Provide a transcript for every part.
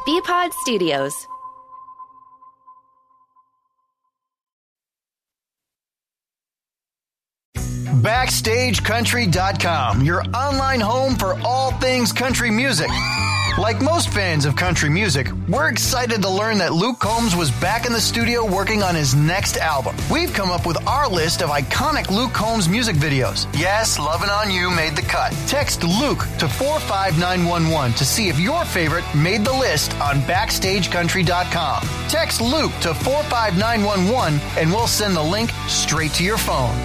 BPod Studios. BackstageCountry.com, your online home for all things country music. Like most fans of country music, we're excited to learn that Luke Combs was back in the studio working on his next album. We've come up with our list of iconic Luke Combs music videos. Yes, Lovin' On You made the cut. Text Luke to 45911 to see if your favorite made the list on BackstageCountry.com. Text Luke to 45911 and we'll send the link straight to your phone.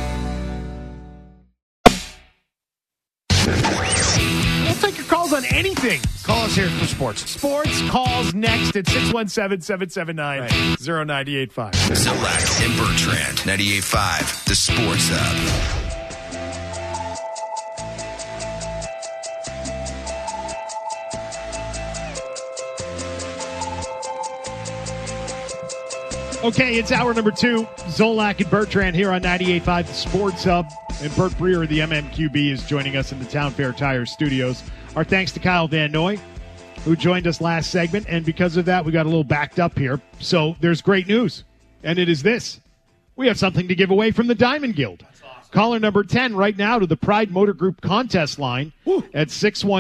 We'll take your calls on anything. Call us here for sports. Sports calls next at 617-779-0985. Zolak and Bertrand, 98.5, The Sports Hub. Okay, it's hour number 2. Zolak and Bertrand here on 98.5 The Sports Hub. And Bert Breer of the MMQB is joining us in the Town Fair Tire Studios. Our thanks to Kyle Van Noy, who joined us last segment. And because of that, we got a little backed up here. So there's great news. And it is this. We have something to give away from the Diamond Guild. Awesome. Caller number 10 right now to the Pride Motor Group contest line at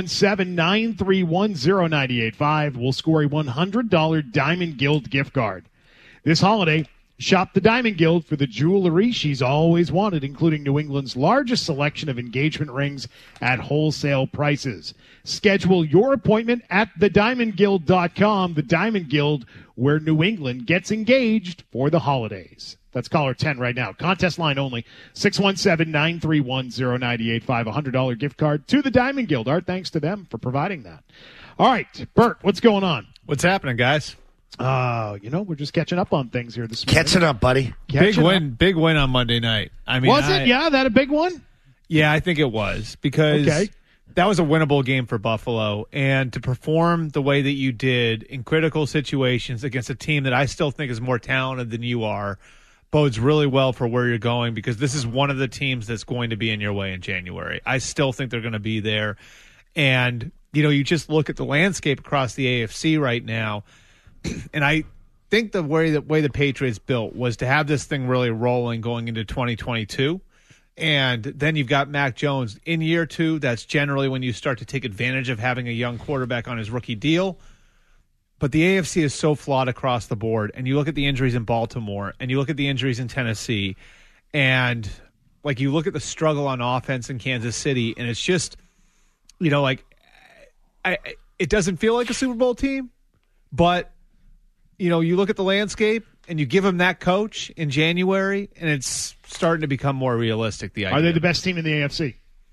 617-931-0985 will score a $100 Diamond Guild gift card. This holiday, shop the Diamond Guild for the jewelry she's always wanted, including New England's largest selection of engagement rings at wholesale prices. Schedule your appointment at thediamondguild.com. The Diamond Guild, where New England gets engaged for the holidays. That's caller 10 right now. Contest line only, 617-931-0985. $100 gift card to the Diamond Guild. Our thanks to them for providing that. All right, Bert, what's going on? What's happening, guys? We're just catching up on things here this morning. Catching up, buddy. Big win on Monday night. I mean, was it? Yeah, that a big one? Yeah, I think it was because that was a winnable game for Buffalo, and to perform the way that you did in critical situations against a team that I still think is more talented than you are bodes really well for where you're going, because this is one of the teams that's going to be in your way in January. I still think they're going to be there, and you just look at the landscape across the AFC right now. And I think the way the Patriots built was to have this thing really rolling going into 2022. And then you've got Mac Jones in year 2. That's generally when you start to take advantage of having a young quarterback on his rookie deal. But the AFC is so flawed across the board. And you look at the injuries in Baltimore, and you look at the injuries in Tennessee, and you look at the struggle on offense in Kansas City, and it's just, it doesn't feel like a Super Bowl team, but you look at the landscape and you give them that coach in January, and it's starting to become more realistic. The idea. Are they the best team in the AFC?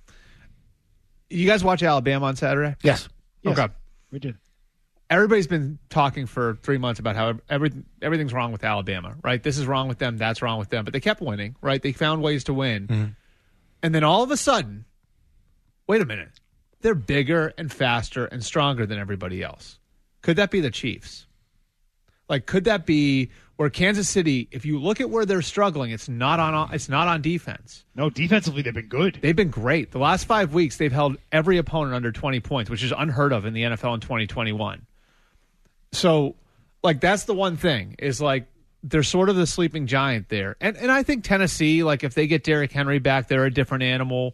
You guys watch Alabama on Saturday? Yes. Okay. We did. Everybody's been talking for 3 months about how everything's wrong with Alabama, right? This is wrong with them, that's wrong with them. But they kept winning, right? They found ways to win. Mm-hmm. And then all of a sudden, wait a minute, they're bigger and faster and stronger than everybody else. Could that be the Chiefs? Could that be where Kansas City, if you look at where they're struggling, it's not on defense. No, defensively they've been good. They've been great. The last 5 weeks, they've held every opponent under 20 points, which is unheard of in the NFL in 2021. So, that's the one thing, is they're sort of the sleeping giant there. And I think Tennessee, if they get Derrick Henry back, they're a different animal.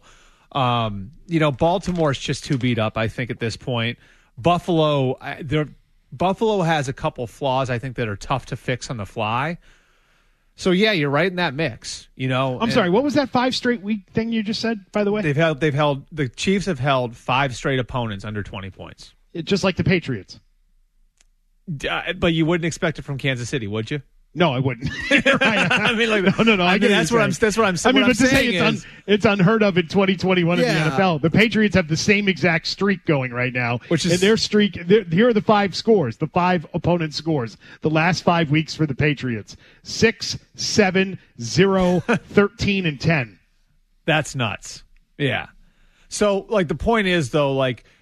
Baltimore's just too beat up, I think, at this point. Buffalo has a couple flaws, I think, that are tough to fix on the fly. So, yeah, you're right in that mix. I'm sorry, what was that 5 straight week thing you just said, by the way? The Chiefs have held 5 straight opponents under 20 points. Just like the Patriots. But you wouldn't expect it from Kansas City, would you? No, I wouldn't. Right. I mean, no. That's what I'm saying. It's unheard of in 2021 in the NFL. The Patriots have the same exact streak going right now, and their streak. Here are the 5 scores, the 5 opponent scores. The last 5 weeks for the Patriots: 6, 7, 0, 13, and 10. That's nuts. Yeah. So, the point is, though,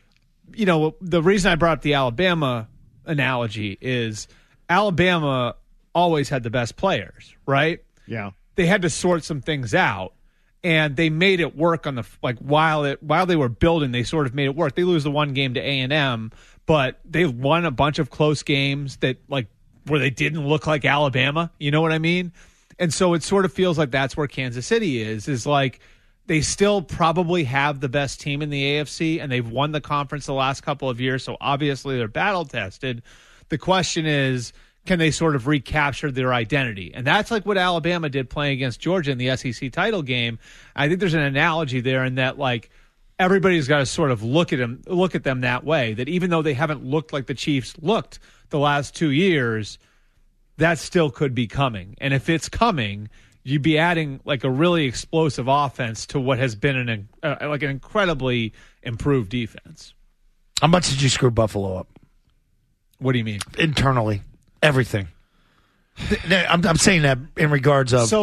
the reason I brought up the Alabama analogy is Alabama always had the best players, right? Yeah. They had to sort some things out, and they made it work on the while they were building, they sort of made it work. They lose the one game to A&M, but they won a bunch of close games that like where they didn't look like Alabama. You know what I mean? And so it sort of feels like that's where Kansas City is like they still probably have the best team in the AFC, and they've won the conference the last couple of years, so obviously they're battle-tested. The question is, can they sort of recapture their identity? And that's like what Alabama did playing against Georgia in the SEC title game. I think there's an analogy there in that, like, everybody's got to sort of look at them that way, that even though they haven't looked like the Chiefs looked the last 2 years, that still could be coming. And if it's coming, you'd be adding like a really explosive offense to what has been an incredibly improved defense. How much did you screw Buffalo up? What do you mean? Internally, everything. I'm saying that in regards of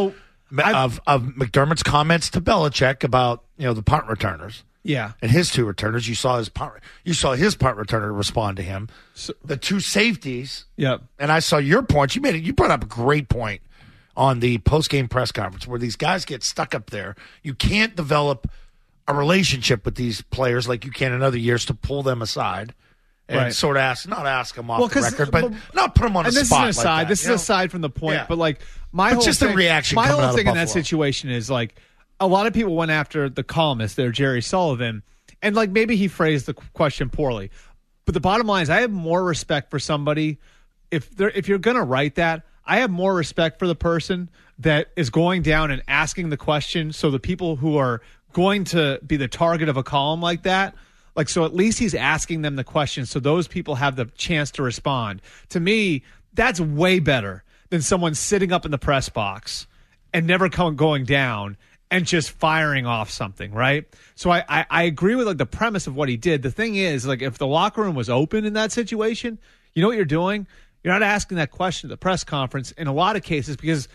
McDermott's comments to Belichick about the punt returners. Yeah, and his two returners. You saw his punt returner respond to him. So, the two safeties. Yep. And I saw your point. You brought up a great point on the post-game press conference where these guys get stuck up there. You can't develop a relationship with these players like you can in other years to pull them aside and sort of not ask them off the record, but not put them on the spot. This is aside. Like that, this is aside from the point, but like my whole thing in that situation is like a lot of people went after the columnist there, Jerry Sullivan, and like maybe he phrased the question poorly. But the bottom line is I have more respect for somebody if you're going to write that. I have more respect for the person that is going down and asking the question, so the people who are going to be the target of a column like that, like, so at least he's asking them the question so those people have the chance to respond. To me, that's way better than someone sitting up in the press box and never going down and just firing off something, right? So I agree with like the premise of what he did. The thing is, like, if the locker room was open in that situation, you know what you're doing? You're not asking that question at the press conference in a lot of cases because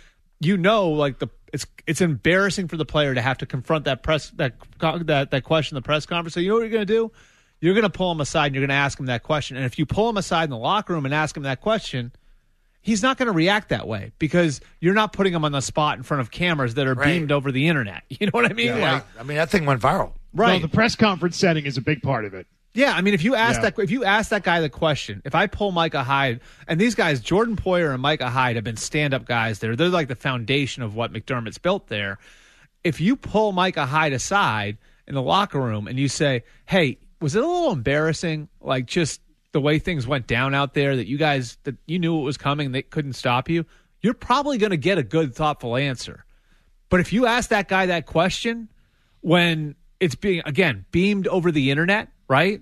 like it's embarrassing for the player to have to confront that question in the press conference. So you know what you're going to do? You're going to pull him aside and you're going to ask him that question. And if you pull him aside in the locker room and ask him that question, he's not going to react that way because you're not putting him on the spot in front of cameras that are beamed over the internet. You know what I mean? Yeah. I mean, that thing went viral. Right. No, the press conference setting is a big part of it. Yeah, I mean, if you ask that guy the question, if I pull Micah Hyde, and these guys, Jordan Poyer and Micah Hyde, have been stand-up guys there. They're like the foundation of what McDermott's built there. If you pull Micah Hyde aside in the locker room and you say, hey, was it a little embarrassing, like just the way things went down out there, that you knew it was coming and they couldn't stop you, you're probably going to get a good, thoughtful answer. But if you ask that guy that question when it's being, again, beamed over the internet, right?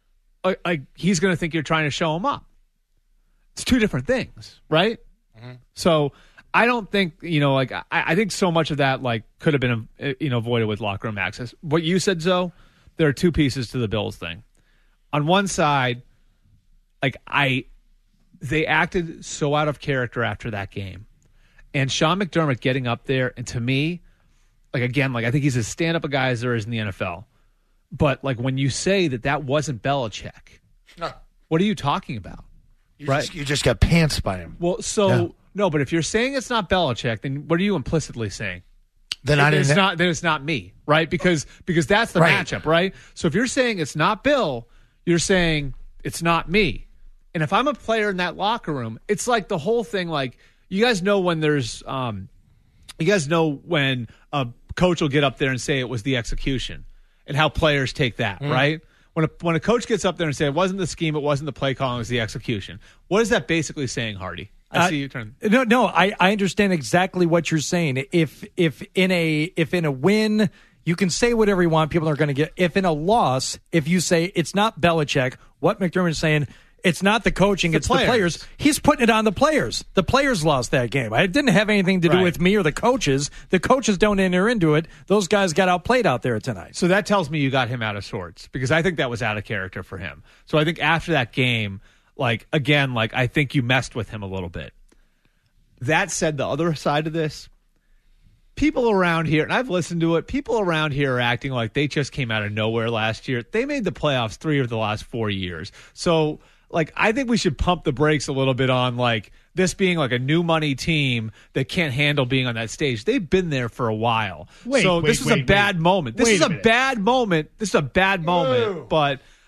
Like he's going to think you're trying to show him up. It's two different things, right? Mm-hmm. So I don't think, I think so much of that like could have been, avoided with locker room access. What you said, Zoe, there are two pieces to the Bills thing. On one side, they acted so out of character after that game. And Sean McDermott getting up there, and to me, I think he's as stand-up a guy as there is in the NFL. But, like, when you say that wasn't Belichick, what are you talking about? You just got pants by him. Well, no, but if you're saying it's not Belichick, then what are you implicitly saying? Then it's not me, right? Because that's the matchup, right? So if you're saying it's not Bill, you're saying it's not me. And if I'm a player in that locker room, it's like the whole thing, like, you guys know when there's when a coach will get up there and say it was the execution. And how players take that, right? When a coach gets up there and say it wasn't the scheme, it wasn't the play calling, it was the execution. What is that basically saying, Hardy? I see you turn. No, I understand exactly what you're saying. If in a win, you can say whatever you want, people are going to get. If in a loss, if you say it's not Belichick, what McDermott is saying, it's not the coaching, it's the players. He's putting it on the players. The players lost that game. It didn't have anything to do with me or the coaches. The coaches don't enter into it. Those guys got outplayed out there tonight. So that tells me you got him out of sorts because I think that was out of character for him. So I think after that game, I think you messed with him a little bit. That said, the other side of this, people around here, and I've listened to it, people around here are acting like they just came out of nowhere last year. They made the playoffs 3 of the last 4 years. So I think we should pump the brakes a little bit on, this being, a new money team that can't handle being on that stage. They've been there for a while. This is a bad moment. This is a bad moment. But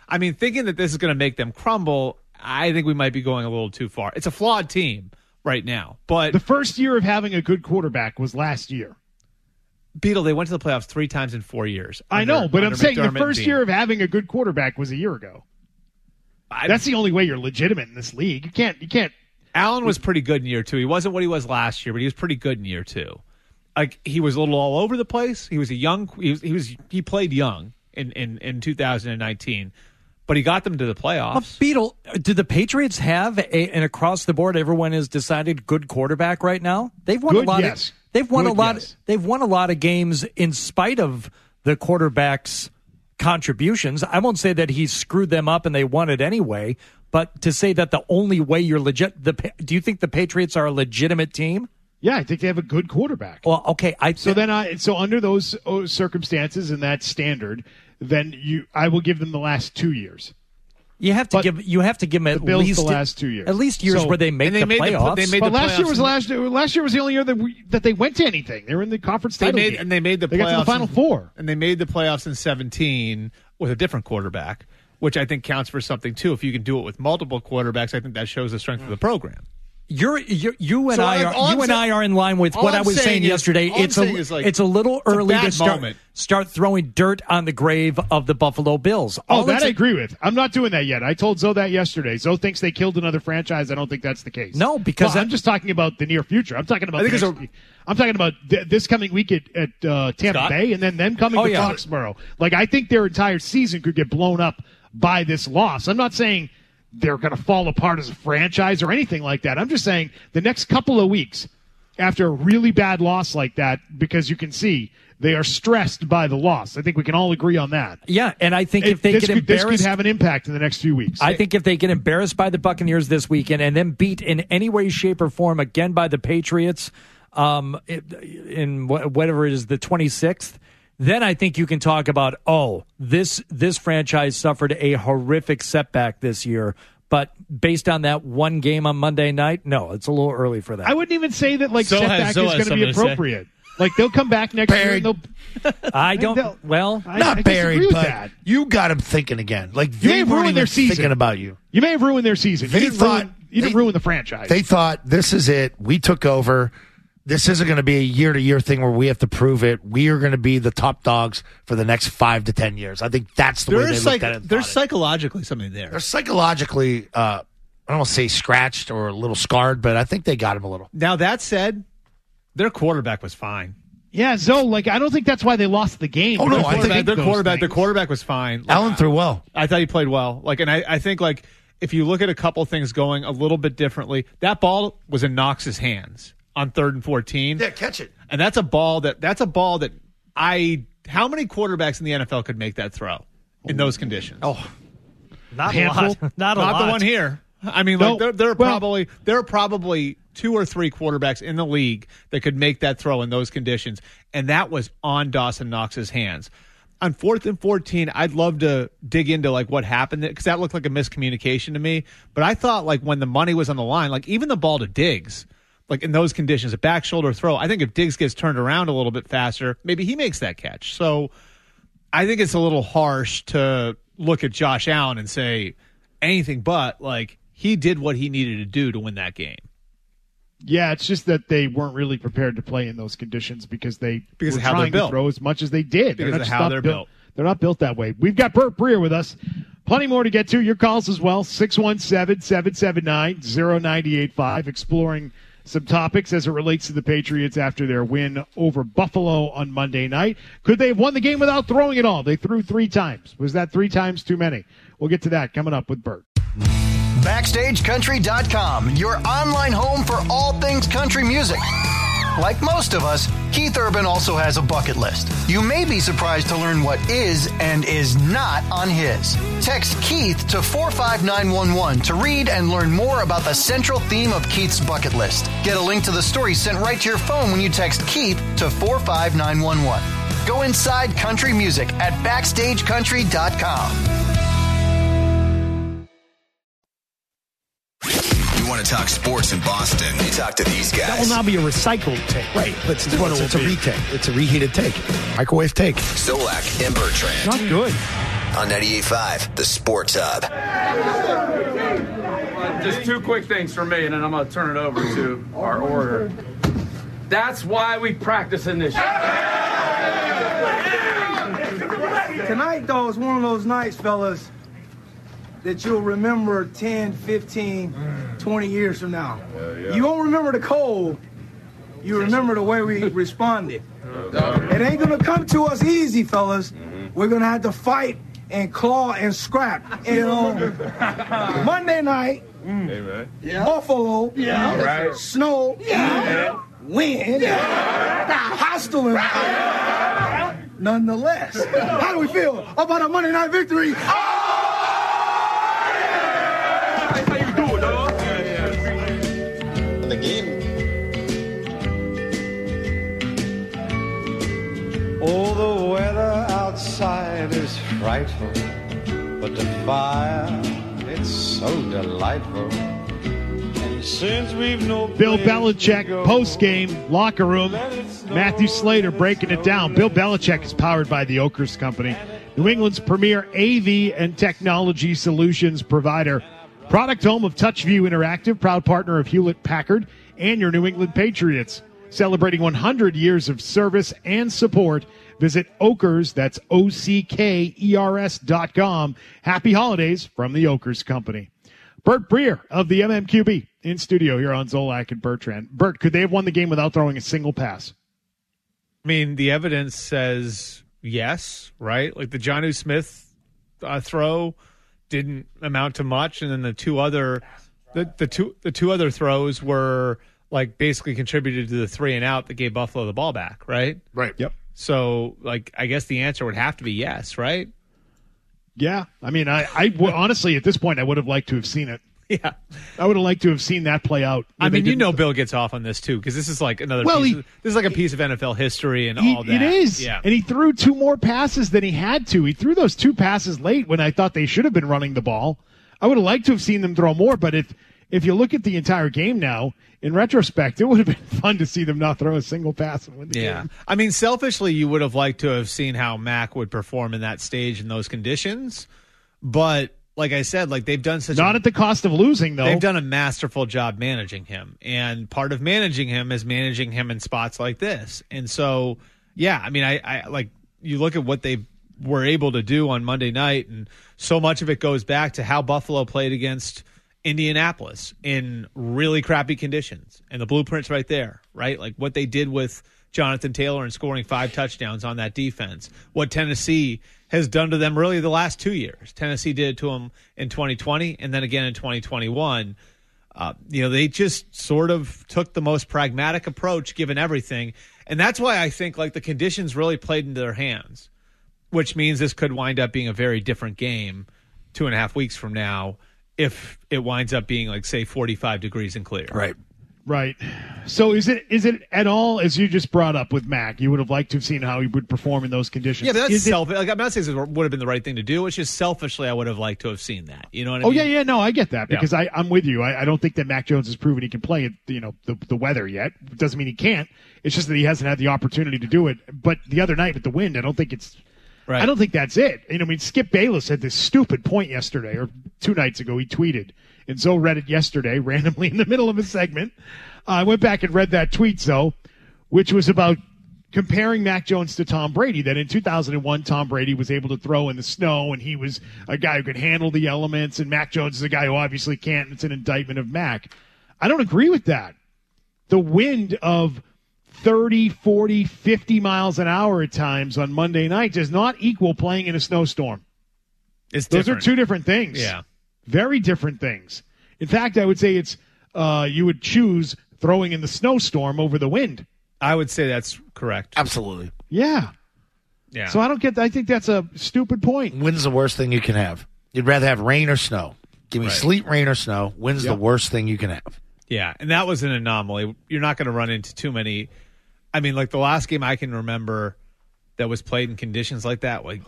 I mean, thinking that this is going to make them crumble, I think we might be going a little too far. It's a flawed team right now. But the first year of having a good quarterback was last year. Beetle, they went to the playoffs 3 times in 4 years. I know, but I'm saying the McDermott first year of having a good quarterback was a year ago. That's the only way you're legitimate in this league. You can't. Allen was pretty good in year 2. He wasn't what he was last year, but he was pretty good in year 2. Like, he was a little all over the place. He was he played young in 2019, but he got them to the playoffs. Beetle, do the Patriots have an across the board, everyone has decided good quarterback right now? They've won a lot. Yes. They've won a lot. They've won a lot of games in spite of the quarterback's contributions. I won't say that he screwed them up and they won it anyway, but to say that the only way you're legit, do you think the Patriots are a legitimate team? Yeah, I think they have a good quarterback. Well, okay. So under those circumstances and that standard, then I will give them the last 2 years. You have to give them at Bills least the last 2 years. At least years where they make the playoffs. But last year was the only year that they went to anything. They were in the conference title game. And they made the playoffs. They got to the Final Four. And they made the playoffs in 2017 with a different quarterback, which I think counts for something too. If you can do it with multiple quarterbacks, I think that shows the strength of the program. You and I are in line with what I was saying yesterday. It's a little early to start throwing dirt on the grave of the Buffalo Bills. I agree with. I'm not doing that yet. I told Zoe that yesterday. Zoe thinks they killed another franchise. I don't think that's the case. No, because I'm just talking about the near future. I'm talking about this coming week at Tampa Bay, and then them coming to Foxborough. Like, I think their entire season could get blown up by this loss. I'm not saying they're going to fall apart as a franchise or anything like that. I'm just saying the next couple of weeks after a really bad loss like that, because you can see they are stressed by the loss. I think we can all agree on that. Yeah, and I think if they get embarrassed, this could have an impact in the next few weeks. I think if they get embarrassed by the Buccaneers this weekend and then beat in any way, shape, or form again by the Patriots in whatever it is, the 26th, then I think you can talk about, this franchise suffered a horrific setback this year. But based on that one game on Monday night, no, it's a little early for that. I wouldn't even say that setback is going to be appropriate. Like, they'll come back next year and they'll... Not buried, but you got them thinking again. Like, you may have ruined their season. Thinking about you. You may have ruined their season. You didn't ruin the franchise. They thought, this is it. We took over. This isn't going to be a year-to-year thing where we have to prove it. We are going to be the top dogs for the next 5 to 10 years. I think that's the way they looked at it. There's psychologically something there. They're psychologically, I don't want to say scratched or a little scarred, but I think they got him a little. Now, that said, their quarterback was fine. Yeah, Zoe, I don't think that's why they lost the game. Oh, no, I think their quarterback was fine. Allen threw well. I thought he played well. And I think, if you look at a couple things going a little bit differently, that ball was in Knox's hands on 3rd and 14. Yeah, catch it. And that's a ball that how many quarterbacks in the NFL could make that throw in those conditions? Oh, not a lot. Not the one here. I mean, there are probably 2 or 3 quarterbacks in the league that could make that throw in those conditions, and that was on Dawson Knox's hands. On 4th and 14, I'd love to dig into what happened because that looked like a miscommunication to me. But I thought when the money was on the line, even the ball to Diggs, in those conditions, a back shoulder throw, I think if Diggs gets turned around a little bit faster, maybe he makes that catch. So I think it's a little harsh to look at Josh Allen and say anything but he did what he needed to do to win that game. Yeah, it's just that they weren't really prepared to play in those conditions because were of how trying they're to throw as much as they did. Because of how they're built. They're not built that way. We've got Burt Breer with us. Plenty more to get to. Your calls as well. 617-779-0985. Exploring some topics as it relates to the Patriots after their win over Buffalo on Monday night. Could they have won the game without throwing it all? They threw 3 times. Was that 3 times too many? We'll get to that coming up with Burt. BackstageCountry.com, your online home for all things country music. Like most of us, Keith Urban also has a bucket list. You may be surprised to learn what is and is not on his. Text Keith to 45911 to read and learn more about the central theme of Keith's bucket list. Get a link to the story sent right to your phone when you text Keith to 45911. Go inside country music at BackstageCountry.com. Want to talk sports in Boston? You talk to these guys. That will now be a recycled take. Right. But it's a retake. It's a reheated take. Microwave take. Zolak and Bertrand. Not good. on 98.5 The Sports Hub. Just two quick things for me, and then I'm going to turn it over to our orator. That's why we practice in this. Tonight, though, is one of those nights, fellas, that you'll remember 10, 15, 20 years from now. You won't remember the cold. You remember the way we responded. It ain't going to come to us easy, fellas. We're going to have to fight and claw and scrap. And Monday night, Buffalo, snow, wind, hostile environment. Nonetheless, how do we feel about a Monday night victory? How you doing, dog? The game. Oh, the weather outside is frightful, but the fire, it's so delightful. And since we've no Bill Belichick post-game locker room. Matthew Slater breaking it down. Bill Belichick is powered by the Oakers Company, New England's premier AV and technology solutions provider. Product home of TouchView Interactive, proud partner of Hewlett-Packard and your New England Patriots. Celebrating 100 years of service and support. Visit Oakers, that's OCKERS.com. Happy holidays from the Oakers Company. Bert Breer of the MMQB in studio here on Zolak and Bertrand. Bert, could they have won the game without throwing a single pass? I mean, the evidence says yes, right? Like the Jonnu Smith throw didn't amount to much, and then the two other throws were like basically contributed to the 3 and out that gave Buffalo the ball back, right? Right. Yep. So, like, I guess the answer would have to be yes, right? Yeah. I mean, I honestly, at this point, I would have liked to have seen it. Yeah. I would have liked to have seen that play out. I mean, Bill gets off on this, too, because this is like another piece. This is like a piece of NFL history and all that. It is. Yeah. And he threw 2 more passes than he had to. He threw those 2 passes late when I thought they should have been running the ball. I would have liked to have seen them throw more, but if you look at the entire game now, in retrospect, it would have been fun to see them not throw a single pass and win the game. I mean, selfishly, you would have liked to have seen how Mac would perform in that stage in those conditions. But like I said, like they've done not at the cost of losing, though. They've done a masterful job managing him. And part of managing him is managing him in spots like this. And so, yeah, I mean, I like you look at what they were able to do on Monday night, and so much of it goes back to how Buffalo played against Indianapolis in really crappy conditions, and the blueprint's right there, right? Like what they did with Jonathan Taylor and scoring 5 touchdowns on that defense, what Tennessee has done to them really the last 2 years. Tennessee did it to them in 2020 and then again in 2021. They just sort of took the most pragmatic approach given everything, and that's why I think like the conditions really played into their hands, which means this could wind up being a very different game 2.5 weeks from now if it winds up being like, say, 45 degrees and clear. Right. So is it at all, as you just brought up with Mac, you would have liked to have seen how he would perform in those conditions? Yeah, but that's selfish. Like, I'm not saying it would have been the right thing to do. It's just selfishly I would have liked to have seen that. You know what I mean? Yeah. No, I get that because I'm with you. I don't think that Mac Jones has proven he can play at the weather yet. It doesn't mean he can't. It's just that he hasn't had the opportunity to do it. But the other night with the wind, I don't think it's right. I don't think that's it. I mean, Skip Bayless had this stupid point yesterday, or 2 nights ago. He tweeted, and Zoe read it yesterday randomly in the middle of a segment. I went back and read that tweet, Zoe, which was about comparing Mac Jones to Tom Brady, that in 2001, Tom Brady was able to throw in the snow, and he was a guy who could handle the elements, and Mac Jones is a guy who obviously can't, and it's an indictment of Mac. I don't agree with that. The wind of 30, 40, 50 miles an hour at times on Monday night does not equal playing in a snowstorm. Those are 2 different things. Yeah. Very different things. In fact, I would say it's you would choose throwing in the snowstorm over the wind. I would say that's correct. Absolutely. Yeah. So I don't get that. I think that's a stupid point. Wind's the worst thing you can have. You'd rather have rain or snow. Give me sleet, rain, or snow. Wind's the worst thing you can have. Yeah, and that was an anomaly. You're not going to run into too many. I mean, like the last game I can remember that was played in conditions like that, like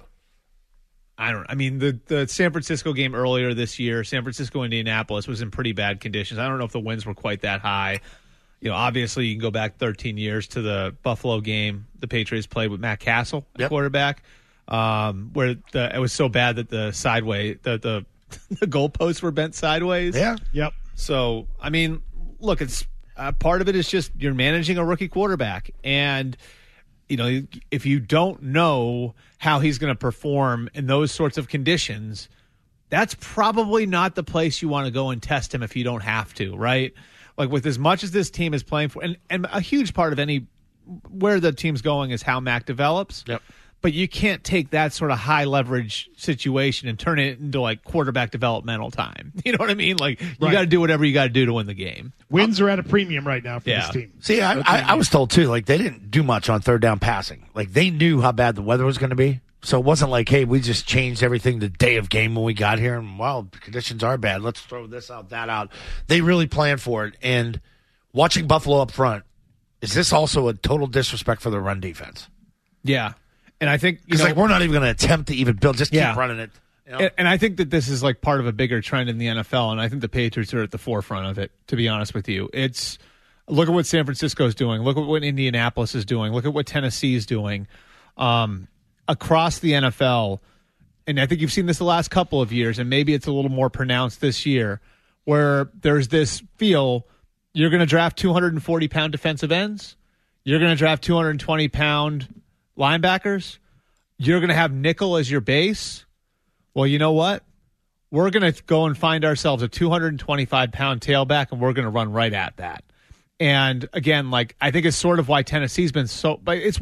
the San Francisco game earlier this year, San Francisco, Indianapolis, was in pretty bad conditions. I don't know if the winds were quite that high. Obviously you can go back 13 years to the Buffalo game the Patriots played with Matt Castle, the quarterback. where it was so bad that the goalposts were bent sideways. Yeah. Yep. So, I mean, look, it's part of it is just you're managing a rookie quarterback. And, if you don't know how he's going to perform in those sorts of conditions, that's probably not the place you want to go and test him if you don't have to, right? Like with as much as this team is playing for, and a huge part of where the team's going is how Mac develops. Yep. But you can't take that sort of high leverage situation and turn it into like quarterback developmental time. You know what I mean? Like you got to do whatever you got to do to win the game. Wins are at a premium right now for this team. See, I was told too, like they didn't do much on third down passing. Like they knew how bad the weather was going to be. So it wasn't like, hey, we just changed everything the day of game when we got here. And, well, the conditions are bad. Let's throw this out, that out. They really planned for it. And watching Buffalo up front, is this also a total disrespect for the run defense? Yeah. And I think we're not even going to attempt to even build, just keep running it. And I think that this is like part of a bigger trend in the NFL, and I think the Patriots are at the forefront of it, to be honest with you. It's look at what San Francisco is doing. Look at what Indianapolis is doing. Look at what Tennessee is doing. Across the NFL, and I think you've seen this the last couple of years, and maybe it's a little more pronounced this year, where there's this feel you're going to draft 240-pound defensive ends, you're going to draft 220-pound linebackers, you're going to have nickel as your base. Well, you know what? We're going to go and find ourselves a 225-pound tailback, and we're going to run right at that. And again, like I think it's sort of why Tennessee's been so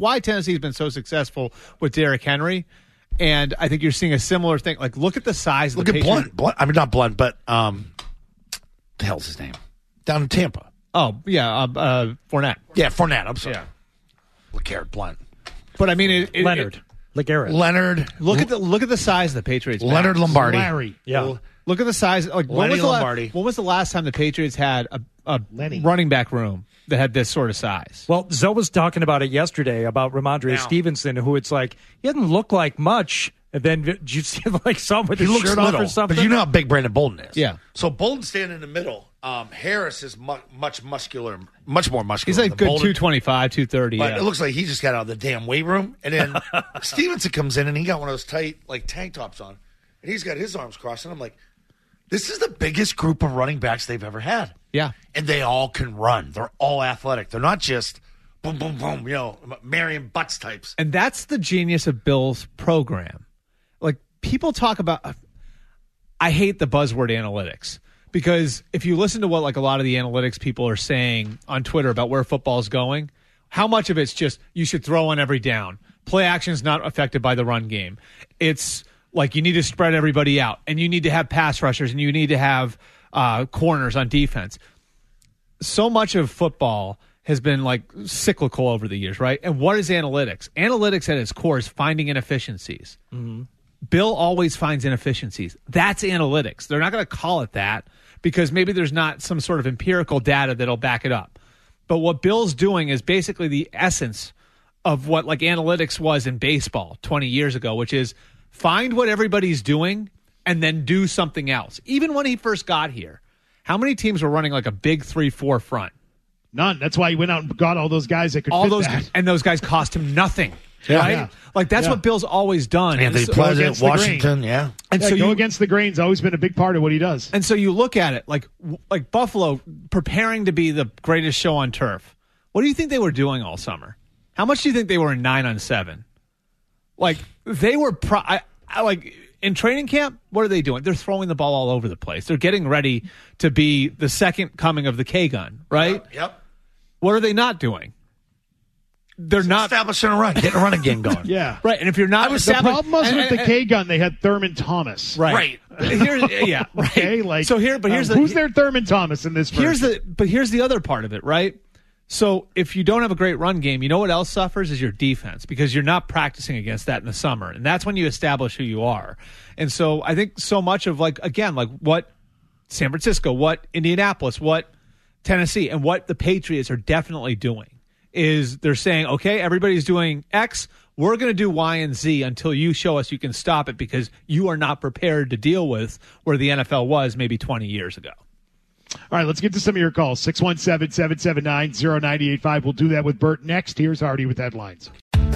successful with Derrick Henry. And I think you're seeing a similar thing. Like, look at the size of the Patriots. Blunt. I mean, not Blunt, but the hell's his name? Down in Tampa. Oh, yeah, Fournette. Yeah, Fournette. I'm sorry. Yeah. LeGarrette Blunt. But I mean, Leonard. LeGarrette. Leonard. Look at the size of the Patriots. Leonard Lombardi. Larry. Yeah. Look at the size. Like when was the last time the Patriots had a running back room that had this sort of size? Well, Zoe was talking about it yesterday about Ramondre Stevenson, who it's like he doesn't look like much. And then did you see like someone with his shirt off or something? But you know how big Brandon Bolden is. Yeah. So Bolden's standing in the middle. Harris is much more muscular. He's like good Bolden. 225, 230. But it looks like he just got out of the damn weight room. And then Stevenson comes in and he got one of those tight like tank tops on. And he's got his arms crossed. And I'm like, this is the biggest group of running backs they've ever had. Yeah. And they all can run. They're all athletic. They're not just boom, boom, boom, Marion Butts types. And that's the genius of Bill's program. Like, people talk about, I hate the buzzword analytics. Because if you listen to what like a lot of the analytics people are saying on Twitter about where football's going, how much of it's just you should throw on every down. Play action's not affected by the run game. It's like you need to spread everybody out, and you need to have pass rushers, and you need to have corners on defense. So much of football has been like cyclical over the years, right? And what is analytics? Analytics at its core is finding inefficiencies. Mm-hmm. Bill always finds inefficiencies. That's analytics. They're not going to call it that because maybe there's not some sort of empirical data that'll back it up. But what Bill's doing is basically the essence of what like analytics was in baseball 20 years ago, which is find what everybody's doing and then do something else. Even when he first got here, how many teams were running like a big 3-4 front? None. That's why he went out and got all those guys that could fit that. And those guys cost him nothing. Right? Yeah. Like, that's what Bill's always done. Anthony Pleasant, Washington, And so go against the grain's always been a big part of what he does. And so you look at it, like Buffalo preparing to be the greatest show on turf. What do you think they were doing all summer? How much do you think they were in 9-on-7? Like, they were like in training camp, what are they doing? They're throwing the ball all over the place. They're getting ready to be the second coming of the K-gun, right? Yep. What are they not doing? They're not establishing a run, getting a running game going. Yeah, right. And if you're not, the problem was with the K gun, they had Thurman Thomas. Right. Right. Okay. Like, so here, but here's who's their Thurman Thomas in this version? Here's the other part of it, right? So if you don't have a great run game, you know what else suffers is your defense because you're not practicing against that in the summer, and that's when you establish who you are. And so I think so much of like what San Francisco, what Indianapolis, what Tennessee, and what the Patriots are definitely doing. Is they're saying, okay, everybody's doing X, we're going to do Y and Z until you show us you can stop it because you are not prepared to deal with where the NFL was maybe 20 years ago. All right, let's get to some of your calls. 617-779-0985. We'll do that with Bert next. Here's Hardy with headlines. Back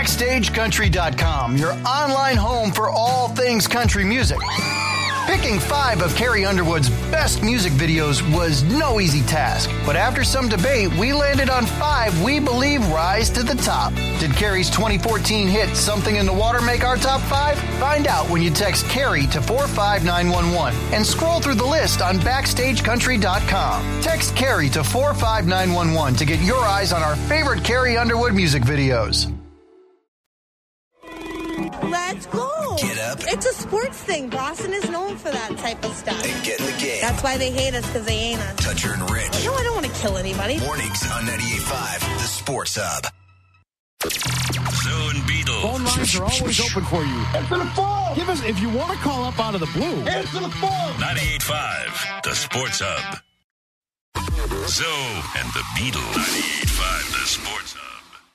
BackstageCountry.com, your online home for all things country music. Picking 5 of Carrie Underwood's best music videos was no easy task, but after some debate, we landed on 5 we believe rise to the top. Did Carrie's 2014 hit Something in the Water make our top 5? Find out when you text Carrie to 45911 and scroll through the list on BackstageCountry.com. Text Carrie to 45911 to get your eyes on our favorite Carrie Underwood music videos. Let's go. Get up. It's a sports thing. Boston is known for that type of stuff. And get in the game. That's why they hate us, because they ain't us. Toucher and Rich. No, I don't want to kill anybody. Mornings on 98.5, The Sports Hub. Zone Beetle. Phone lines are always open for you. Answer the phone. Give us, if you want to call up out of the blue. Answer the phone. 98.5, The Sports Hub. Zoe and the Beetle. 98.5, The Sports Hub.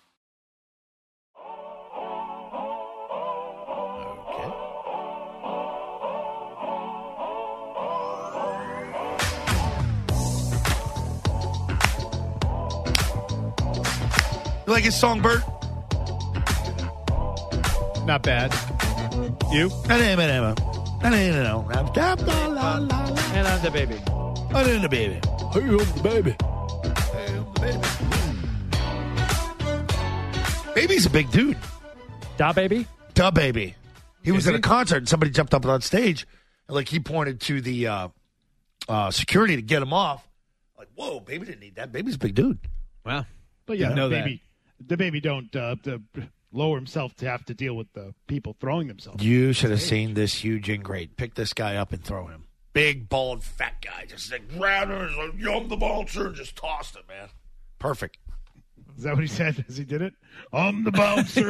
You like his song, Bert? Not bad. You? And I'm the baby. I'm the baby. Hey, I'm the baby. Baby's a big dude. Da baby? Da baby. He was at a concert and somebody jumped up on stage and like he pointed to the security to get him off. Like, whoa, baby didn't need that. Baby's a big dude. Wow. But yeah, know the baby don't lower himself to have to deal with the people throwing themselves. You should have seen this huge ingrate. Pick this guy up and throw him. Big, bald, fat guy. Just like grabbed him and like, I'm the bouncer, and just tossed him, man. Perfect. Is that what he said as he did it? I'm the bouncer.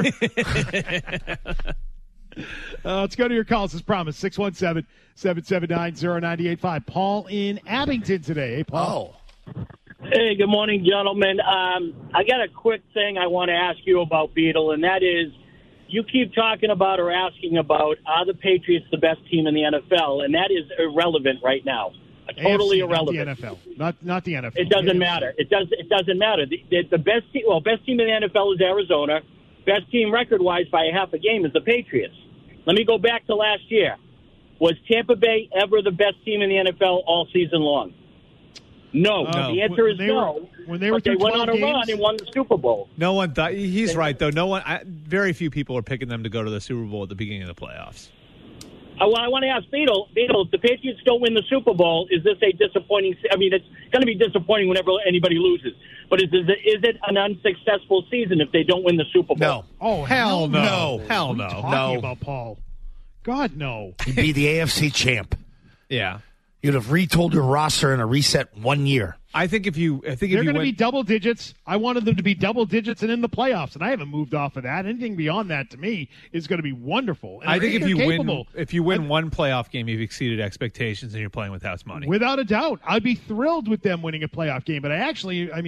Let's go to your calls as promised. 617-779-0985. Paul in Abington today. Hey, Paul. Oh. Hey, good morning, gentlemen. I got a quick thing I want to ask you about, Beetle, and that is you keep talking about or asking about, are the Patriots the best team in the NFL? And that is irrelevant right now. Totally AFC, irrelevant. Not the NFL. Not the NFL. It doesn't matter. It doesn't matter. The best team, best team in the NFL is Arizona. Best team record-wise by a half a game is the Patriots. Let me go back to last year. Was Tampa Bay ever the best team in the NFL all season long? No. The answer is no. When they were they went on a run and won the Super Bowl. No one thought he's right though. No one. Very few people are picking them to go to the Super Bowl at the beginning of the playoffs. Well, I want to ask Beetle, if the Patriots don't win the Super Bowl, is this a disappointing? I mean, it's going to be disappointing whenever anybody loses. But is it an unsuccessful season if they don't win the Super Bowl? No. Oh, hell no. Hell What no. are you talking about, Paul? God, no. He'd be the AFC champ. Yeah. You'd have retooled your roster in a reset 1 year. I think if you they're going to be double digits. I wanted them to be double digits and in the playoffs, and I haven't moved off of that. Anything beyond that to me is going to be wonderful. And I think if you win win one playoff game, you've exceeded expectations and you're playing with house money. Without a doubt, I'd be thrilled with them winning a playoff game. But am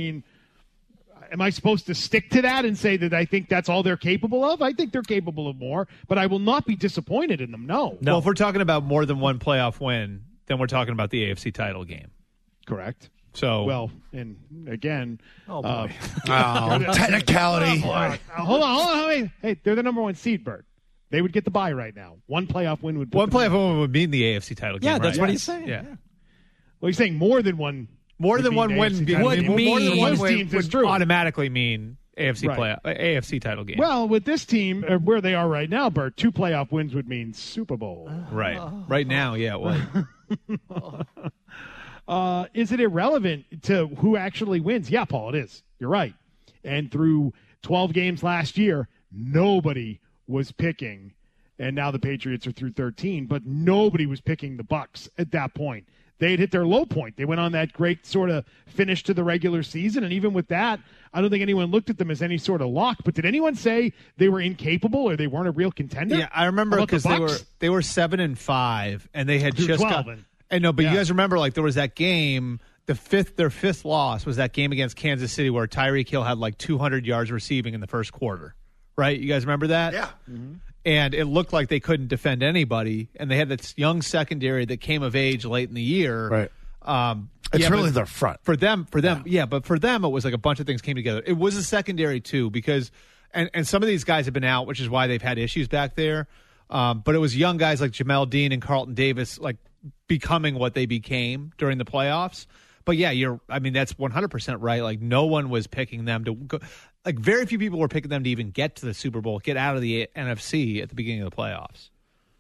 I supposed to stick to that and say that I think that's all they're capable of? I think they're capable of more, but I will not be disappointed in them. No. Well, if we're talking about more than one playoff win, then we're talking about the AFC title game. Correct. So well, and again, technicality. Hold on. Wait. Hey, they're the number 1 seed, Bert. They would get the bye right now. One playoff win would. One playoff win would mean the AFC title game. Yeah, that's right? what he's saying. Yeah. Well, he's saying more than one. More than one win would mean one teams would is true. automatically mean AFC Right. AFC title game. Well, with this team, where they are right now, Bert, 2 playoff wins would mean Super Bowl. Right. Right now, yeah, it would. Is it irrelevant to who actually wins? Yeah, Paul, it is. You're right. And through 12 games last year, nobody was picking, and now the Patriots are through 13, but nobody was picking the Bucs at that point. They had hit their low point. They went on that great sort of finish to the regular season, and even with that, I don't think anyone looked at them as any sort of lock. But did anyone say they were incapable or they weren't a real contender? Yeah, I remember because they were 7-5, and they had just 12 got. I know, but you guys remember, like, there was that game. Their fifth loss was that game against Kansas City where Tyreek Hill had like 200 yards receiving in the first quarter. Right? You guys remember that? Yeah. Mm-hmm. And it looked like they couldn't defend anybody, and they had this young secondary that came of age late in the year. Right. It's really their front. For them, yeah. But for them, it was like a bunch of things came together. It was a secondary too, because And some of these guys have been out, which is why they've had issues back there. But it was young guys like Jamel Dean and Carlton Davis, like becoming what they became during the playoffs. But yeah, that's 100% right. Like no one was picking them to go. Like very few people were picking them to even get to the Super Bowl, get out of the NFC at the beginning of the playoffs.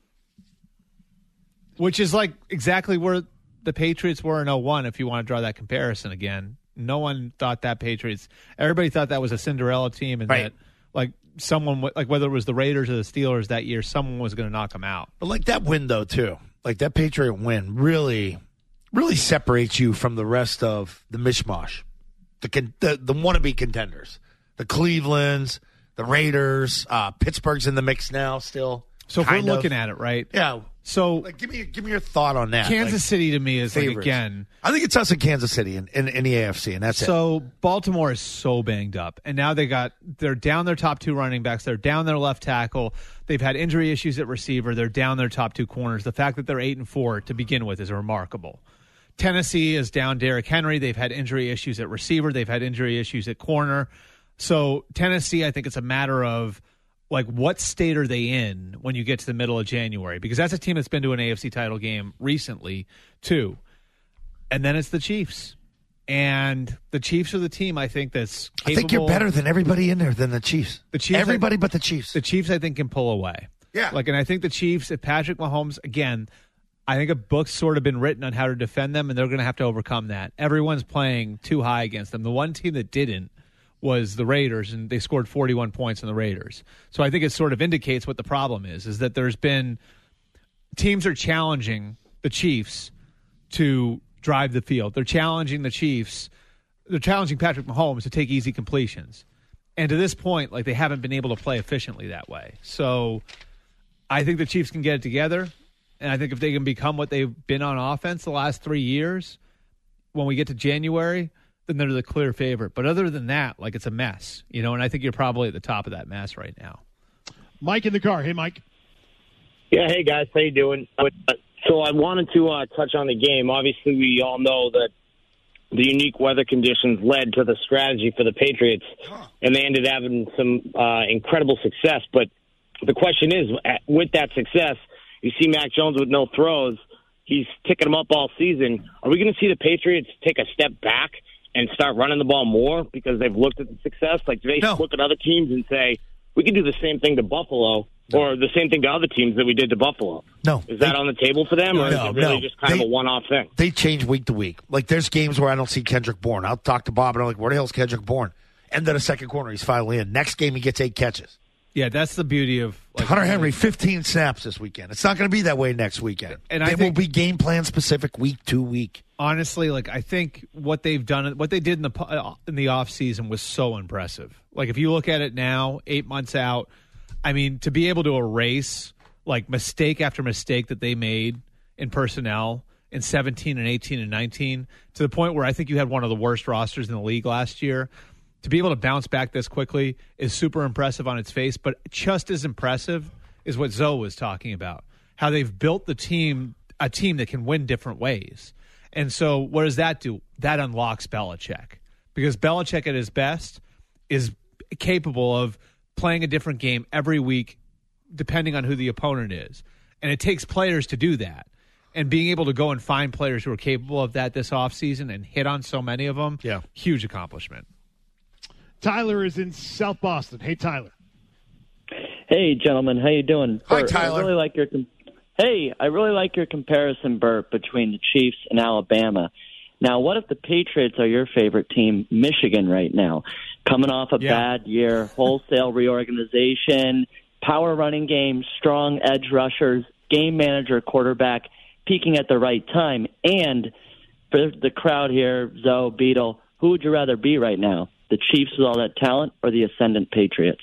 Which is like exactly where the Patriots were in 2001, if you want to draw that comparison again. No one thought that everybody thought that was a Cinderella team and that like someone, like whether it was the Raiders or the Steelers that year, someone was going to knock them out. But like that win, though, too, like that Patriot win really separates you from the rest of the mishmash, the wannabe contenders, the Clevelands, the Raiders, Pittsburgh's in the mix now still. So if we're looking at it, right? Yeah. So like, give me your thought on that. Kansas City to me is like, again. I think it's us in Kansas City in the AFC, and that's it. So Baltimore is so banged up, and now they're down their top 2 running backs. They're down their left tackle. They've had injury issues at receiver. They're down their top 2 corners. The fact that they're 8-4 to begin with is remarkable. Tennessee is down Derrick Henry. They've had injury issues at receiver. They've had injury issues at corner. So Tennessee, I think it's a matter of like what state are they in when you get to the middle of January? Because that's a team that's been to an AFC title game recently too. And then it's the Chiefs. And the Chiefs are the team I think that's capable. I think you're better than everybody in there than the Chiefs. Everybody but the Chiefs. The Chiefs I think can pull away. Yeah. And I think the Chiefs, if Patrick Mahomes, again, I think a book's sort of been written on how to defend them, and they're going to have to overcome that. Everyone's playing too high against them. The one team that didn't was the Raiders, and they scored 41 points on the Raiders. So I think it sort of indicates what the problem is that there's been teams are challenging the Chiefs to drive the field. They're challenging the Chiefs. They're challenging Patrick Mahomes to take easy completions. And to this point, like they haven't been able to play efficiently that way. So I think the Chiefs can get it together. And I think if they can become what they've been on offense the last 3 years, when we get to January, then they're the clear favorite. But other than that, like it's a mess, and I think you're probably at the top of that mess right now. Mike in the car. Hey, Mike. Yeah, hey, guys. How you doing? So I wanted to touch on the game. Obviously, we all know that the unique weather conditions led to the strategy for the Patriots, and they ended up having some incredible success. But the question is, with that success, you see Mac Jones with no throws. He's ticking them up all season. Are we going to see the Patriots take a step back and start running the ball more because they've looked at the success? Like, do they look at other teams and say, we can do the same thing to Buffalo or the same thing to other teams that we did to Buffalo? No. Is that on the table for them, or is it really just kind of a one-off thing? They change week to week. Like, there's games where I don't see Kendrick Bourne. I'll talk to Bob, and I'm like, where the hell's Kendrick Bourne? End of the second quarter, he's finally in. Next game, he gets 8 catches. Yeah, that's the beauty of Hunter Henry, 15 snaps this weekend. It's not going to be that way next weekend. And they will be game plan specific week to week. Honestly, like I think what they've done, what they did in the offseason was so impressive. Like if you look at it now, 8 months out, I mean, to be able to erase like mistake after mistake that they made in personnel in 17 and 18 and 19 to the point where I think you had one of the worst rosters in the league last year. To be able to bounce back this quickly is super impressive on its face, but just as impressive is what Zoe was talking about, how they've built the team, a team that can win different ways. And so what does that do? That unlocks Belichick, because Belichick at his best is capable of playing a different game every week depending on who the opponent is. And it takes players to do that. And being able to go and find players who are capable of that this offseason and hit on so many of them, huge accomplishment. Tyler is in South Boston. Hey, Tyler. Hey, gentlemen. How you doing? Hi, Tyler. I really like your comparison, Bert, between the Chiefs and Alabama. Now, what if the Patriots are your favorite team, Michigan, right now? Coming off a bad year, wholesale reorganization, power running game, strong edge rushers, game manager, quarterback, peaking at the right time. And for the crowd here, Zoe, Beetle, who would you rather be right now? The Chiefs with all that talent or the ascendant Patriots?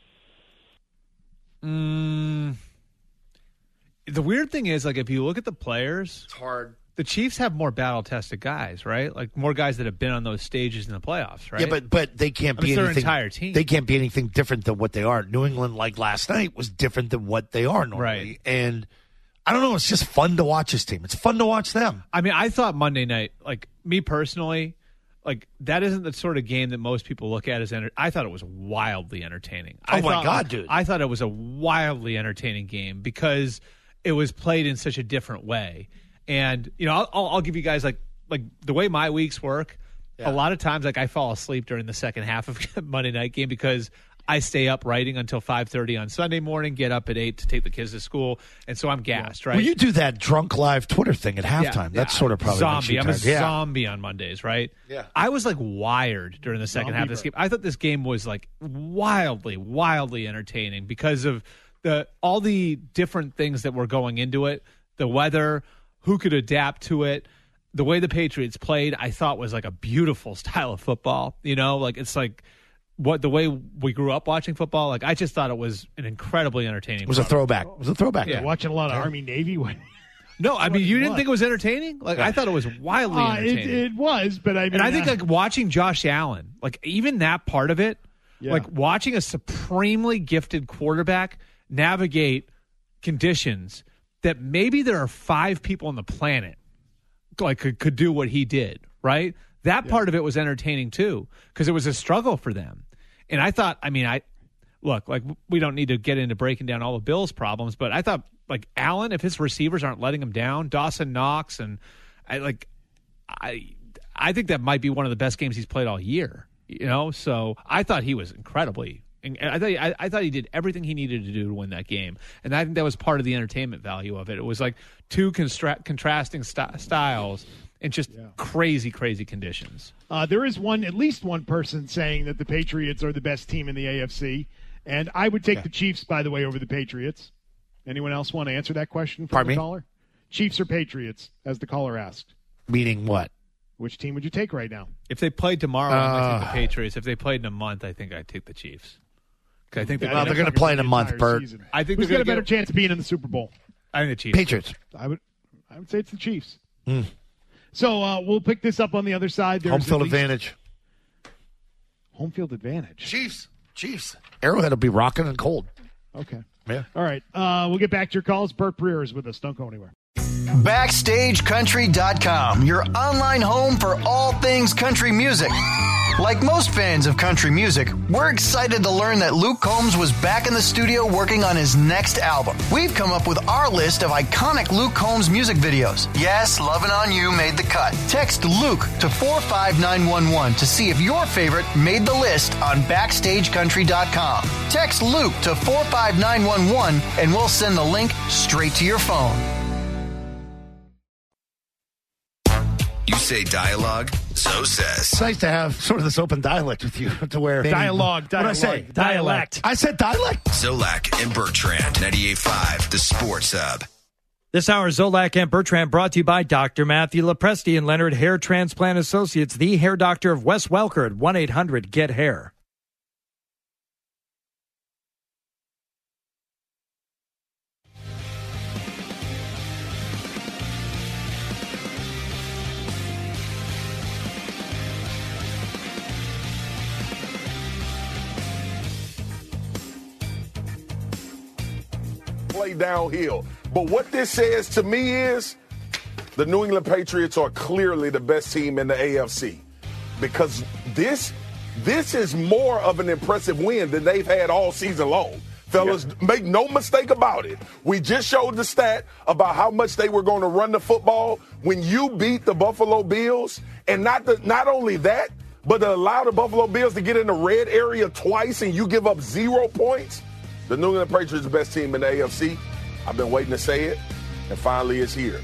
The weird thing is, like, if you look at the players, it's hard. The Chiefs have more battle-tested guys, right? Like more guys that have been on those stages in the playoffs, right? Yeah, but they can't be their anything. Entire team. They can't be anything different than what they are. New England, like last night, was different than what they are normally. Right. And I don't know. It's just fun to watch this team. It's fun to watch them. I mean, I thought Monday night, like me personally, like that isn't the sort of game that most people look at as I thought it was wildly entertaining. Oh my God, dude. I thought it was a wildly entertaining game because it was played in such a different way. And, you know, I'll give you guys like the way my weeks work. Yeah. A lot of times, like I fall asleep during the second half of Monday night game because I stay up writing until 5:30 on Sunday morning, get up at 8 to take the kids to school, and so I'm gassed, right? Well, you do that drunk live Twitter thing at halftime. That's sort of probably zombie. I'm a zombie on Mondays, right? Yeah. I was like wired during the second half of this game. I thought this game was like wildly entertaining because of all the different things that were going into it, the weather, who could adapt to it. The way the Patriots played, I thought was like a beautiful style of football. You know, like it's like the way we grew up watching football. Like I just thought it was an incredibly entertaining. It was a throwback. It was a throwback. Yeah, watching a lot of Army Navy. No, I mean you didn't think it was entertaining. Like I thought it was wildly entertaining. It was, but I mean, and I think like watching Josh Allen, like even that part of it, like watching a supremely gifted quarterback navigate conditions that maybe there are 5 people on the planet like could do what he did, right? That part of it was entertaining too because it was a struggle for them. And I thought, I mean, look, like we don't need to get into breaking down all the Bills' problems, but I thought like Allen, if his receivers aren't letting him down, Dawson Knox, and I think that might be one of the best games he's played all year. You know, so I thought he was incredibly. And I thought he did everything he needed to do to win that game, and I think that was part of the entertainment value of it. It was like two contrasting styles and just crazy conditions. There is at least one person saying that the Patriots are the best team in the AFC, and I would take the Chiefs, by the way, over the Patriots. Anyone else want to answer that question from the caller? Chiefs or Patriots, as the caller asked. Meaning what? Which team would you take right now? If they played tomorrow, I'd take the Patriots. If they played in a month, I think I'd take the Chiefs. I think they're going to play in a month, Bert. I think who's got a better chance of being in the Super Bowl? I think the Chiefs. Patriots. I would say it's the Chiefs. So we'll pick this up on the other side. Home field advantage. Home field advantage. Chiefs. Arrowhead will be rocking and cold. Okay. Yeah. All right. We'll get back to your calls. Bert Breer is with us. Don't go anywhere. BackstageCountry.com, your online home for all things country music. Like most fans of country music, we're excited to learn that Luke Combs was back in the studio working on his next album. We've come up with our list of iconic Luke Combs music videos. Yes, Lovin' On You made the cut. Text Luke to 45911 to see if your favorite made the list on BackstageCountry.com. Text Luke to 45911 and we'll send the link straight to your phone. You say dialogue, so says. It's nice to have sort of this open dialect with you to where dialogue. What did I say? Dialect. I said dialect. Zolak and Bertrand, 98.5, The Sports Hub. This hour, Zolak and Bertrand, brought to you by Dr. Matthew Lepresti and Leonard Hair Transplant Associates, the hair doctor of West Welker at 1-800-GET-HAIR. Play downhill. But what this says to me is the New England Patriots are clearly the best team in the AFC because this is more of an impressive win than they've had all season long. Fellas, make no mistake about it. We just showed the stat about how much they were going to run the football when you beat the Buffalo Bills, and not only that, but to allow the Buffalo Bills to get in the red area twice and you give up 0 points. The New England Patriots are the best team in the AFC. I've been waiting to say it, and finally it's here.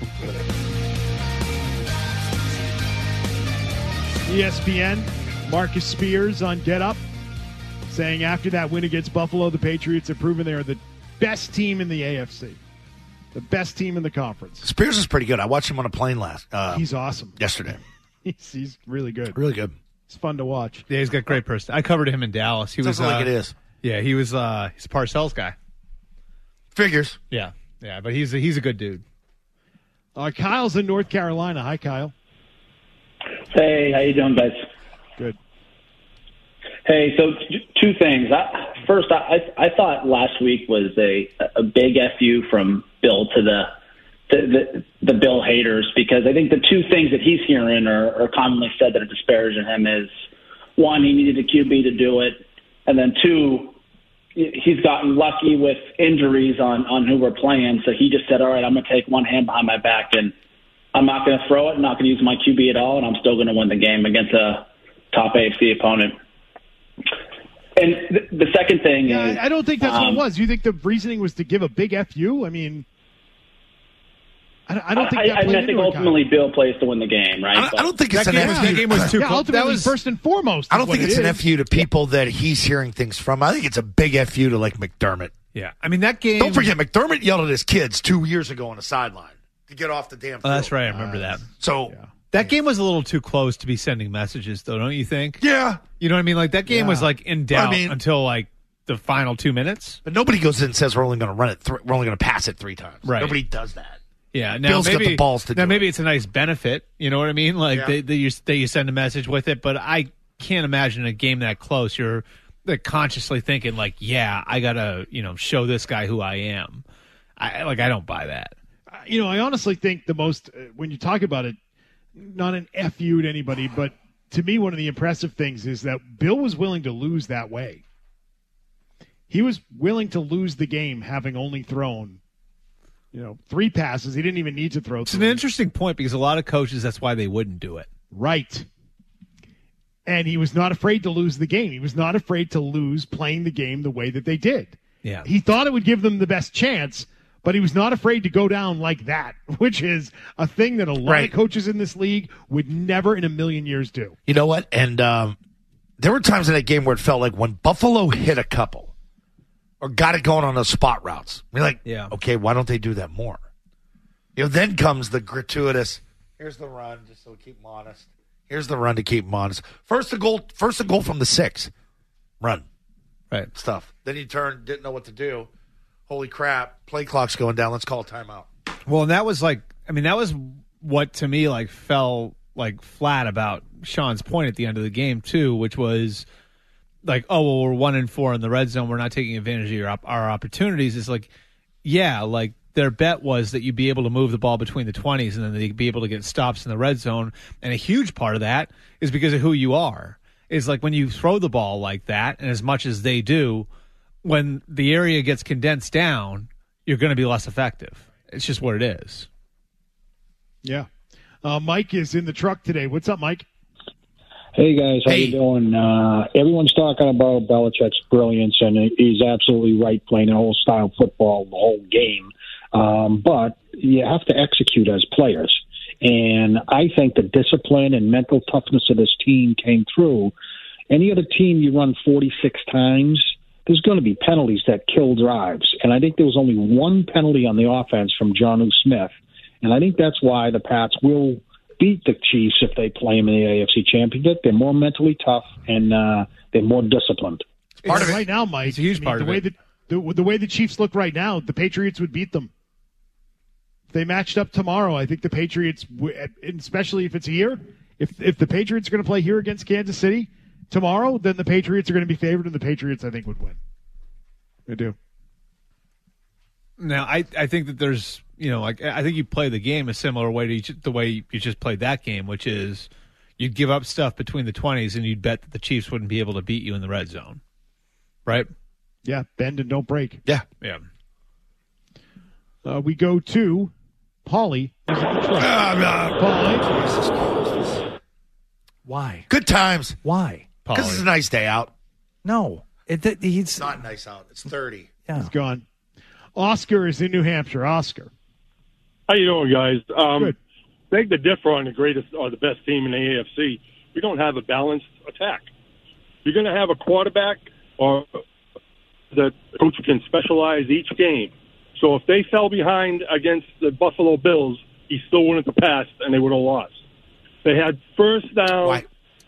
ESPN, Marcus Spears on Get Up, saying after that win against Buffalo, the Patriots have proven they are the best team in the AFC. The best team in the conference. Spears is pretty good. I watched him on a plane he's awesome. Yesterday. He's really good. Really good. It's fun to watch. Yeah, he's got great person. I covered him in Dallas. He was like it is. Yeah, he was. He's a Parcells guy. Figures. Yeah, but he's a good dude. Kyle's in North Carolina. Hi, Kyle. Hey, how you doing, guys? Good. Hey, so two things. I thought last week was a big FU from Bill to the Bill haters, because I think the two things that he's hearing are commonly said that are disparaging him is, one, he needed a QB to do it, and then two, he's gotten lucky with injuries on who we're playing, so he just said, all right, I'm going to take one hand behind my back, and I'm not going to throw it, I'm not going to use my QB at all, and I'm still going to win the game against a top AFC opponent. And the second thing is... I don't think that's what it was. You think the reasoning was to give a big FU? I mean... I don't think that played I think ultimately Bill plays to win the game, right? I don't think it's an FU. That game was too close. Ultimately, that was first and foremost. I don't think it's an FU to people that he's hearing things from. I think it's a big FU to, like, McDermott. Yeah. I mean, that game... Don't forget, McDermott yelled at his kids 2 years ago on the sideline to get off the damn field. Oh, that's right. I remember that. So... Yeah. That game was a little too close to be sending messages, though, don't you think? Yeah. You know what I mean? Like, that game was, like, in doubt until, like, the final 2 minutes. But nobody goes in and says we're only going to run it. We're only going to pass it 3 times. Right. Nobody does that. Yeah, now Bill's maybe, got the balls to do maybe it's a nice benefit. You know what I mean? Like you send a message with it, but I can't imagine a game that close. You're consciously thinking like, yeah, I gotta show this guy who I am. I don't buy that. I honestly think the most when you talk about it, not an FU to anybody, but to me, one of the impressive things is that Bill was willing to lose that way. He was willing to lose the game having only thrown 3 passes. He didn't even need to throw 3. It's an interesting point because a lot of coaches, that's why they wouldn't do it. Right. And he was not afraid to lose the game. He was not afraid to lose playing the game the way that they did. Yeah. He thought it would give them the best chance, but he was not afraid to go down like that, which is a thing that a lot of coaches in this league would never in a million years do. You know what? And there were times in that game where it felt like when Buffalo hit a couple, or got it going on those spot routes. I mean, okay, why don't they do that more? Then comes the gratuitous, here's the run, just so we keep them honest. Here's the run to keep them honest. First a goal from the 6. Run. Right. Stuff. Then you didn't know what to do. Holy crap, play clock's going down, let's call a timeout. Well, and that was that was what to me fell flat about Sean's point at the end of the game too, which was like, oh, well, we're 1-4 in the red zone. We're not taking advantage of our opportunities. It's like, yeah, like their bet was that you'd be able to move the ball between the 20s and then they'd be able to get stops in the red zone. And a huge part of that is because of who you are. It's like when you throw the ball like that, and as much as they do, when the area gets condensed down, you're going to be less effective. It's just what it is. Yeah. Mike is in the truck today. What's up, Mike? Hey, guys. How you doing? Everyone's talking about Belichick's brilliance, and he's absolutely right playing the whole style of football, the whole game. But you have to execute as players. And I think the discipline and mental toughness of this team came through. Any other team you run 46 times, there's going to be penalties that kill drives. And I think there was only one penalty on the offense from Jonnu Smith. And I think that's why the Pats will beat the Chiefs if they play them in the AFC Championship. They're more mentally tough and they're more disciplined. Part of it. Right now, Mike, it's a huge part of it. The way the Chiefs look right now, the Patriots would beat them. If they matched up tomorrow, I think the Patriots, especially if it's here, if the Patriots are going to play here against Kansas City tomorrow, then the Patriots are going to be favored, and the Patriots, I think, would win. They do. Now, I think that there's, I think you play the game a similar way to the way you just played that game, which is you'd give up stuff between the 20s and you'd bet that the Chiefs wouldn't be able to beat you in the red zone. Right? Yeah, bend and don't break. Yeah. Yeah. We go to Paulie. Paulie. Why? Good times. Why? Because it's a nice day out. No. It's not nice out. It's 30. Yeah. He's gone. Oscar is in New Hampshire. Oscar. How you doing, guys? Good. Beg to differ on the greatest or the best team in the AFC. We don't have a balanced attack. You're going to have a quarterback or the coach can specialize each game. So if they fell behind against the Buffalo Bills, he still wouldn't have passed, and they would have lost. They had first down. Why?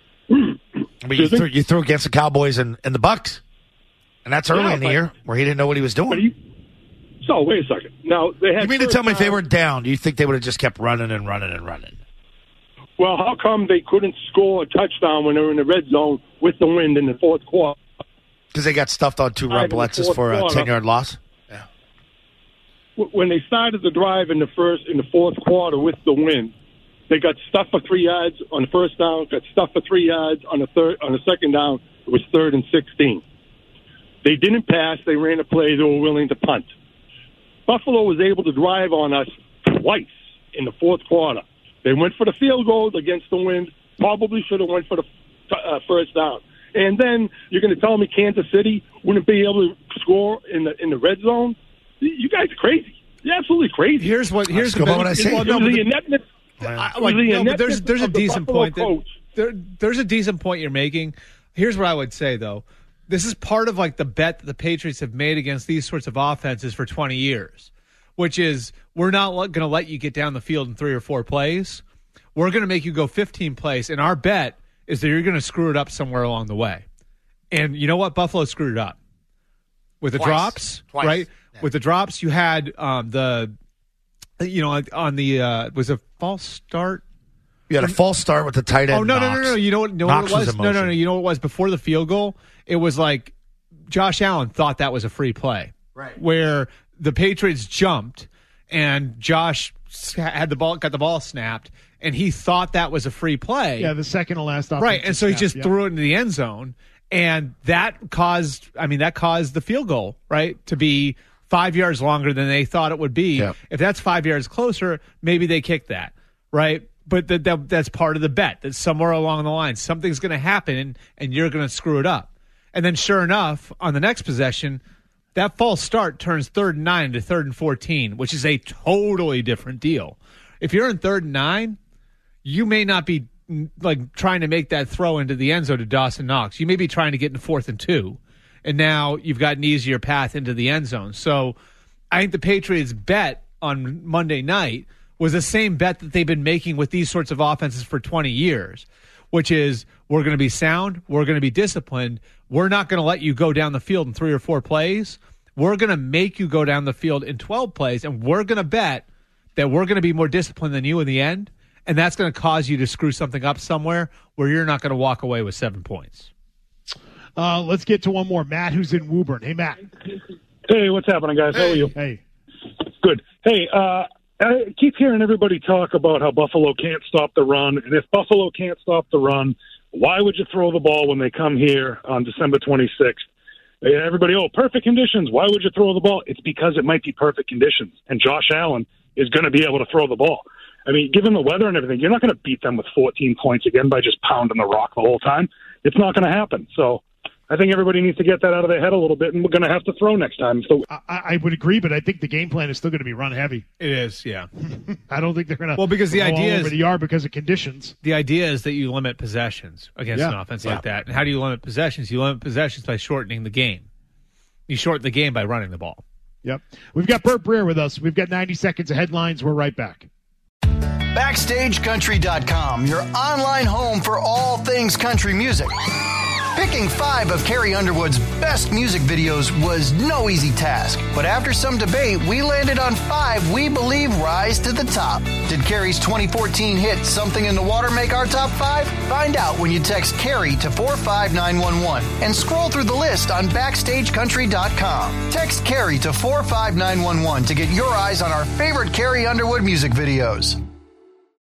You threw against the Cowboys and the Bucks, and that's early in the year where he didn't know what he was doing. So wait a second. Now they had. You mean to tell me if they were down, do you think they would have just kept running and running and running? Well, how come they couldn't score a touchdown when they were in the red zone with the wind in the fourth quarter? Because they got stuffed on 2 run blitzes for a 10-yard loss. when they started the drive in the fourth quarter with the win, they got stuffed for 3 yards on the first down, got stuffed for 3 yards on the second down. It was 3rd and 16. They didn't pass. They ran a play. They were willing to punt. Buffalo was able to drive on us twice in the fourth quarter. They went for the field goal against the wind. Probably should have went for the first down. And then you're going to tell me Kansas City wouldn't be able to score in the red zone? You guys are crazy. You're absolutely crazy. Here's what I say. There's a decent point. There's a decent point you're making. Here's what I would say, though. This is part of like the bet that the Patriots have made against these sorts of offenses for 20 years, which is we're not going to let you get down the field in 3 or 4 plays. We're going to make you go 15 plays, and our bet is that you're going to screw it up somewhere along the way. And you know what? Buffalo screwed it up. With the drops, right? Yeah. With the drops, you had was a false start? You had a false start with the tight end. Oh, no. You know what? Knox it was? No. You know what it was? Before the field goal, it was like Josh Allen thought that was a free play. Right. Where the Patriots jumped and Josh had got the ball snapped, and he thought that was a free play. Yeah, the second to last offensive right, and so he just snap, threw it into the end zone, and that caused the field goal, right, to be 5 yards longer than they thought it would be. Yep. If that's 5 yards closer, maybe they kick that, right? But that's part of the bet, that somewhere along the line, something's going to happen, and you're going to screw it up. And then sure enough, on the next possession, that false start turns 3rd and 9 into 3rd and 14, which is a totally different deal. If you're in 3rd and 9, you may not be like trying to make that throw into the end zone to Dawson Knox. You may be trying to get in 4th and 2, and now you've got an easier path into the end zone. So I think the Patriots' bet on Monday night was the same bet that they've been making with these sorts of offenses for 20 years, which is we're going to be sound, we're going to be disciplined, we're not going to let you go down the field in 3 or 4 plays. We're going to make you go down the field in 12 plays, and we're going to bet that we're going to be more disciplined than you in the end, and that's going to cause you to screw something up somewhere where you're not going to walk away with 7 points. Let's get to one more. Matt, who's in Woburn. Hey, Matt. Hey, what's happening, guys? How are you? Hey. Good. Hey, I keep hearing everybody talk about how Buffalo can't stop the run, and if Buffalo can't stop the run, why would you throw the ball when they come here on December 26th? Everybody, perfect conditions. Why would you throw the ball? It's because it might be perfect conditions, and Josh Allen is going to be able to throw the ball. I mean, given the weather and everything, you're not going to beat them with 14 points again by just pounding the rock the whole time. It's not going to happen. So I think everybody needs to get that out of their head a little bit, and we're going to have to throw next time. So I would agree, but I think the game plan is still going to be run heavy. It is, yeah. I don't think they're going to because the idea over the yard because of conditions. The idea is that you limit possessions against an offense like that. And how do you limit possessions? You limit possessions by shortening the game. You shorten the game by running the ball. Yep. We've got Burt Breer with us. We've got 90 seconds of headlines. We're right back. BackstageCountry.com, your online home for all things country music. Picking 5 of Carrie Underwood's best music videos was no easy task, but after some debate, we landed on 5 we believe rise to the top. Did Carrie's 2014 hit Something in the Water make our top 5? Find out when you text Carrie to 45911 and scroll through the list on BackstageCountry.com. Text Carrie to 45911 to get your eyes on our favorite Carrie Underwood music videos.